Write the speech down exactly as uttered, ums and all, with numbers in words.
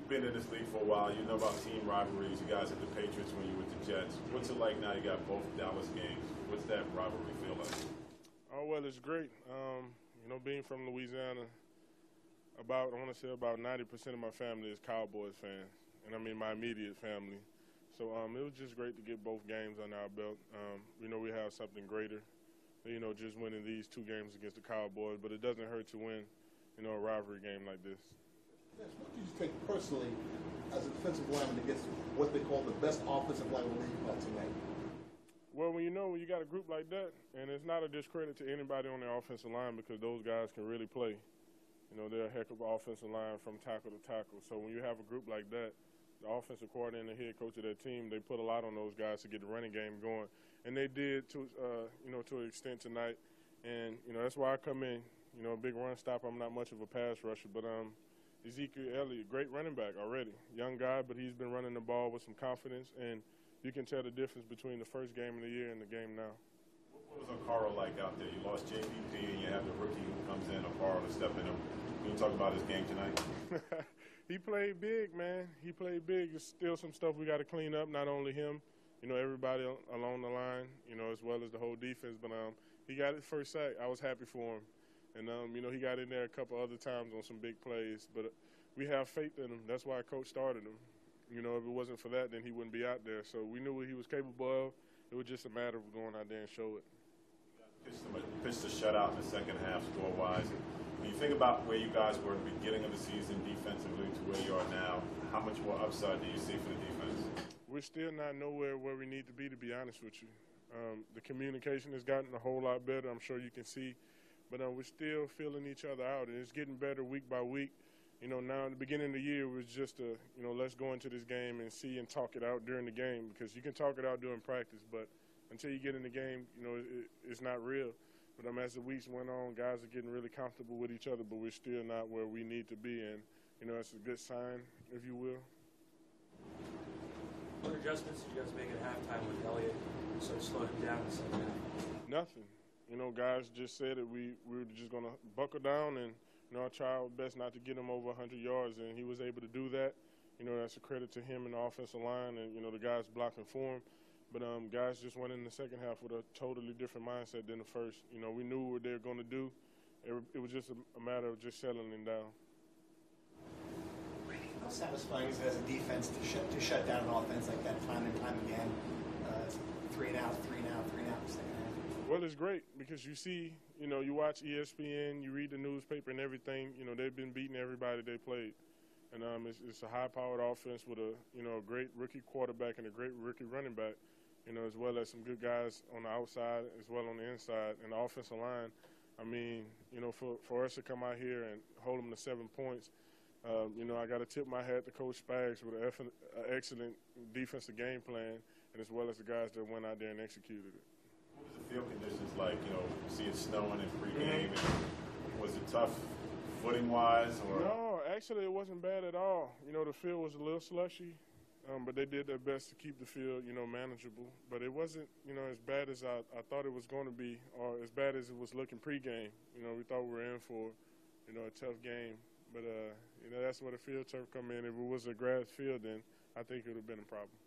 been in this league for a while. You know about team rivalries. You guys had the Patriots when you were with the Jets. What's it like now? You got both Dallas games. What's that rivalry feel like? Oh, well, it's great. Um, you know, being from Louisiana, about, I want to say about ninety percent of my family is Cowboys fans, and I mean my immediate family. So um, it was just great to get both games on our belt. Um, we know we have something greater, you know, just winning these two games against the Cowboys, but it doesn't hurt to win, you know, a rivalry game like this. Yes, what did you take personally as a defensive lineman against what they call the best offensive line in the league tonight? Well, when you know when you got a group like that, and it's not a discredit to anybody on the offensive line because those guys can really play. You know, they're a heck of an offensive line from tackle to tackle. So when you have a group like that, the offensive coordinator and the head coach of that team, they put a lot on those guys to get the running game going. And they did, to uh, you know, to an extent tonight. And, you know, that's why I come in, you know, a big run stop. I'm not much of a pass rusher, but um, Ezekiel Elliott, great running back already. Young guy, but he's been running the ball with some confidence. And you can tell the difference between the first game of the year and the game now. What was Okaro like out there? You lost J P P and you have the rookie who comes in, Okaro, to step in. Can you talk about his game tonight? He played big, man. He played big. There's still some stuff we got to clean up, not only him, you know, everybody along the line, you know, as well as the whole defense. But um, he got it first sack. I was happy for him. And, um, you know, he got in there a couple other times on some big plays. But we have faith in him. That's why Coach started him. You know, if it wasn't for that, then he wouldn't be out there. So we knew what he was capable of. It was just a matter of going out there and show it. You pitched a shutout in the second half score-wise. When you think about where you guys were at the beginning of the season defensively to where you are now, how much more upside do you see for the defense? We're still not nowhere where we need to be, to be honest with you. Um, the communication has gotten a whole lot better, I'm sure you can see. But uh, we're still feeling each other out, and it's getting better week by week. You know, now in the beginning of the year, it was just a, you know, let's go into this game and see and talk it out during the game, because you can talk it out during practice, but until you get in the game, you know, it, it's not real. But um, as the weeks went on, guys are getting really comfortable with each other, but we're still not where we need to be. And, you know, it's a good sign, if you will. What adjustments did you guys make at halftime with Elliott so slow him down in the second half? Nothing. You know, guys just said that we, we were just going to buckle down and, you know, I tried our best not to get him over one hundred yards, and he was able to do that. You know, that's a credit to him and the offensive line and, you know, the guys blocking for him. But um, guys just went in the second half with a totally different mindset than the first. You know, we knew what they were going to do. It, it was just a, a matter of just settling down. How satisfying is it as a defense to shut, to shut down an offense like that time and time again? Uh, three and out, three and out, three and out in the second half. Well, it's great because you see, you know, you watch E S P N, you read the newspaper and everything. You know, they've been beating everybody they played. And um, it's, it's a high-powered offense with a, you know, a great rookie quarterback and a great rookie running back. You know, as well as some good guys on the outside, as well on the inside. And the offensive line, I mean, you know, for, for us to come out here and hold them to seven points, uh, you know, I got to tip my hat to Coach Spags with an excellent defensive game plan, and as well as the guys that went out there and executed it. What was the field conditions like? You know, see it snowing in pregame. Mm-hmm. Was it tough footing-wise? Or? No, actually it wasn't bad at all. You know, the field was a little slushy. Um, but they did their best to keep the field, you know, manageable. But it wasn't, you know, as bad as I, I thought it was going to be, or as bad as it was looking pregame. You know, we thought we were in for, you know, a tough game. But, uh, you know, that's where the field turf come in. If it was a grass field, then I think it would have been a problem.